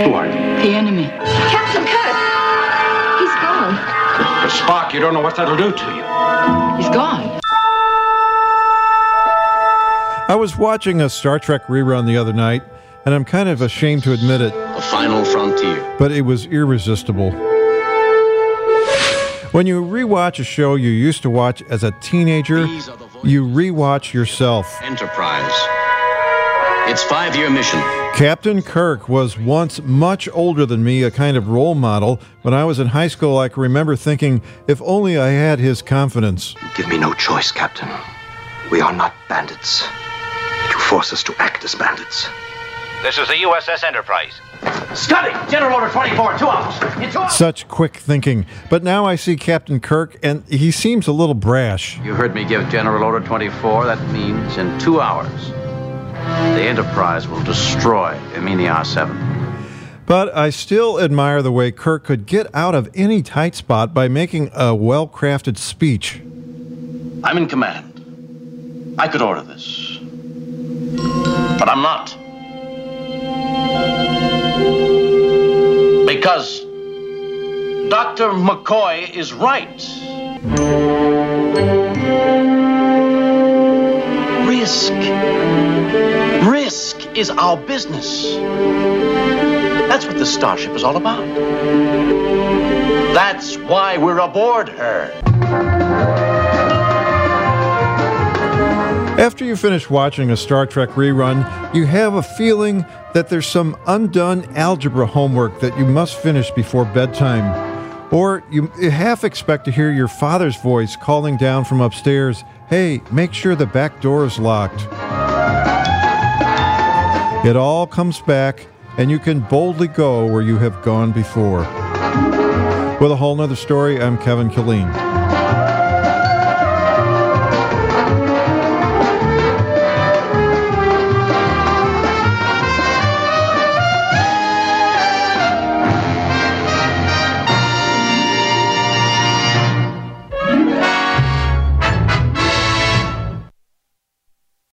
Who are you? The enemy. Captain Kirk! He's gone. Spock, you don't know what that'll do to you. He's gone. I was watching a Star Trek rerun the other night, and I'm kind of ashamed to admit it. The final frontier. But it was irresistible. When you rewatch a show you used to watch as a teenager, you rewatch yourself. Enterprise. Its 5-year mission. Captain Kirk was once much older than me, a kind of role model. When I was in high school, I can remember thinking, if only I had his confidence. You give me no choice, Captain. We are not bandits. You force us to act as bandits. This is the USS Enterprise. Scotty! General Order 24, 2 hours. In 2 hours. Such quick thinking. But now I see Captain Kirk, and he seems a little brash. You heard me give General Order 24. That means in 2 hours, the Enterprise will destroy Emini R7. But I still admire the way Kirk could get out of any tight spot by making a well-crafted speech. I'm in command. I could order this. But I'm not. Because Dr. McCoy is right. Risk is our business. That's what the Starship is all about. That's why we're aboard her. After you finish watching a Star Trek rerun, you have a feeling that there's some undone algebra homework that you must finish before bedtime. Or you half expect to hear your father's voice calling down from upstairs, "Hey, make sure the back door is locked." It all comes back, and you can boldly go where you have gone before. With a whole nother story, I'm Kevin Killeen.